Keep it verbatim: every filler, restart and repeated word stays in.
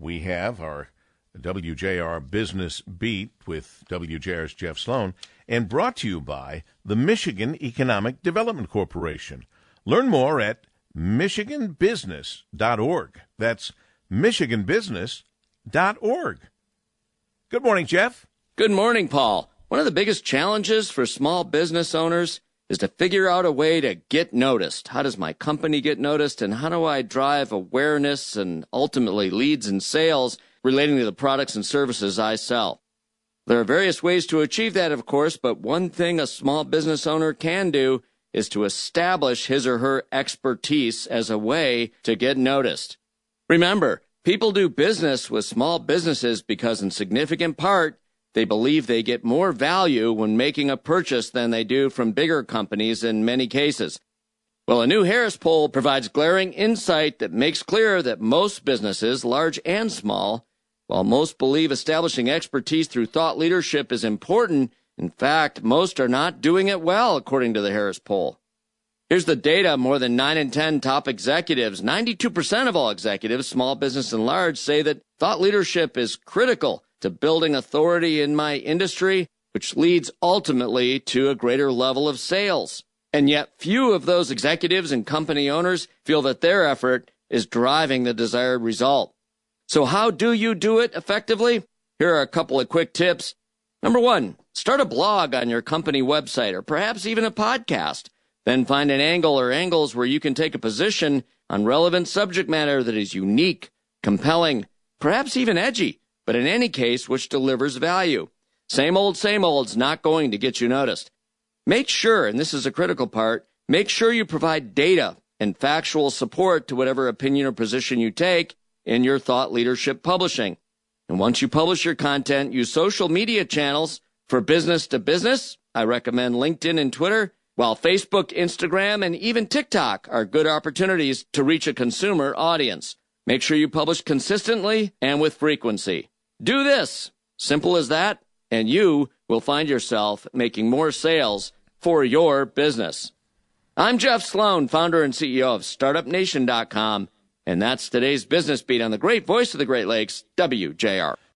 we have our W J R Business Beat with W J R's Jeff Sloan, and brought to you by the Michigan Economic Development Corporation. Learn more at michigan business dot org. That's michigan business dot org. Good morning, Jeff. Good morning, Paul. One of the biggest challenges for small business owners is to figure out a way to get noticed. How does my company get noticed, and how do I drive awareness and ultimately leads and sales relating to the products and services I sell? There are various ways to achieve that, of course, but one thing a small business owner can do is to establish his or her expertise as a way to get noticed. Remember, people do business with small businesses because in significant part, they believe they get more value when making a purchase than they do from bigger companies in many cases. Well, a new Harris poll provides glaring insight that makes clear that most businesses, large and small, while most believe establishing expertise through thought leadership is important, in fact, most are not doing it well, according to the Harris poll. Here's the data. More than nine in ten top executives, ninety-two percent of all executives, small business and large, say that thought leadership is critical to building authority in my industry, which leads ultimately to a greater level of sales. And yet few of those executives and company owners feel that their effort is driving the desired result. So how do you do it effectively? Here are a couple of quick tips. Number one, start a blog on your company website or perhaps even a podcast. Then find an angle or angles where you can take a position on relevant subject matter that is unique, compelling, perhaps even edgy, but in any case, which delivers value. Same old, same old's not going to get you noticed. Make sure, and this is a critical part, make sure you provide data and factual support to whatever opinion or position you take in your thought leadership publishing. And once you publish your content, use social media channels for business to business. I recommend LinkedIn and Twitter, while Facebook, Instagram, and even TikTok are good opportunities to reach a consumer audience. Make sure you publish consistently and with frequency. Do this. Simple as that, and you will find yourself making more sales for your business. I'm Jeff Sloan, founder and C E O of startup nation dot com, and that's today's Business Beat on the great voice of the Great Lakes, W J R.